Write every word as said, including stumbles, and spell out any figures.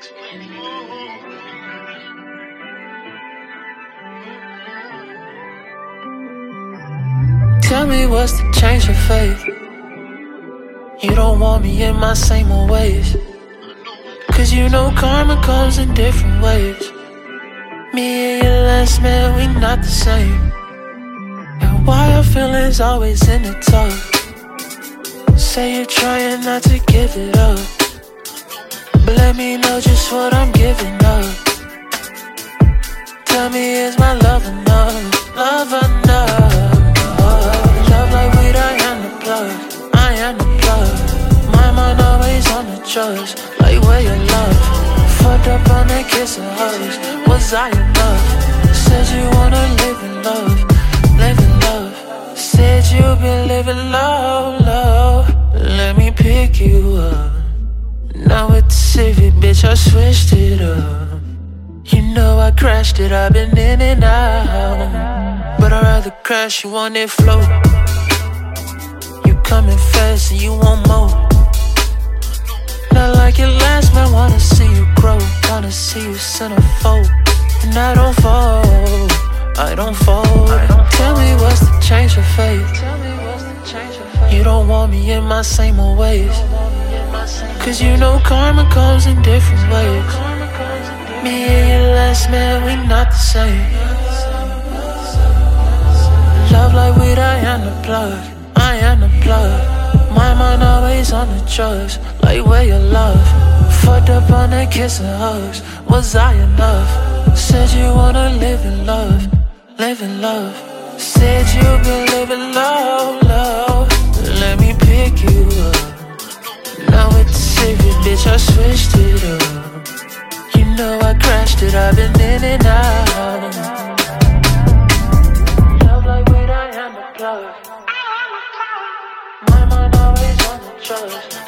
Tell me what's the change of faith. You don't want me in my same old ways, cause you know karma comes in different ways. Me and your last man, we not the same. And why our feelings always in the talk? Say you're trying not to give it up, but let me know just what I'm giving up. Tell me, is my love enough? Love enough? Love like weed, I am the plug, I am the plug. My mind always on the drugs, like where your love? Fucked up on that kiss of hugs, was I enough? Said you wanna live in love, live in love. Said you been living low, low. Let me pick you up. Now with the Civic, bitch, I switched it up. You know I crashed it, I've been in and out, but I'd rather crash you on that float. You coming fast and you want more. Not like your last man, wanna see you grow, wanna see you centerfold. And I don't fall, I don't fall. Tell me what's the change of faith. You don't want me in my same old ways, cause you know karma comes in different ways. Me and your last man, we not the same. Love like weed, I am the plug, I am the plug. My mind always on the drugs, like where your love? Fucked up on that kiss and hugs, was I enough? Said you wanna live in love, live in love. Said you been living low, low. Let me pick you up. Now with the Civic, bitch, I switched it up. You know I crashed it, I've been in and out. Love like weed, I am the plug. My mind always on the drugs.